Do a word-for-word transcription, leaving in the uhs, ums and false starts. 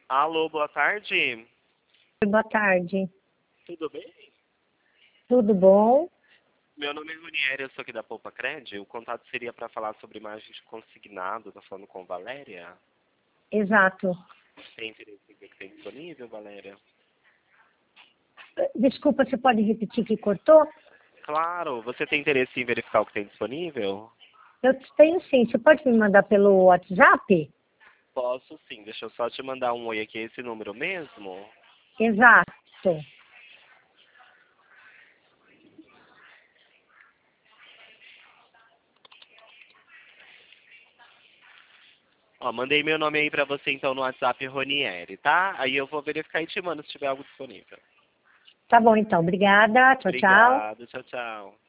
Alô, boa tarde. Boa tarde. Tudo bem? Tudo bom? Meu nome é Ronieri, eu sou aqui da Poupa Cred. O contato seria para falar sobre imagens de consignado. Tô falando com Valéria. Exato. Tem interesse em ver o que tem disponível, Valéria? Desculpa, você pode repetir que cortou? Claro. Você tem interesse em verificar o que tem disponível? Eu tenho sim. Você pode me mandar pelo WhatsApp? Posso sim. Deixa eu só te mandar um oi aqui. Esse número mesmo? Exato. Ó, mandei meu nome aí pra você então no WhatsApp, Ronieri, tá? Aí eu vou verificar e te mando se tiver algo disponível. Tá bom, então. Obrigada. Tchau, tchau. Obrigado. Tchau, tchau.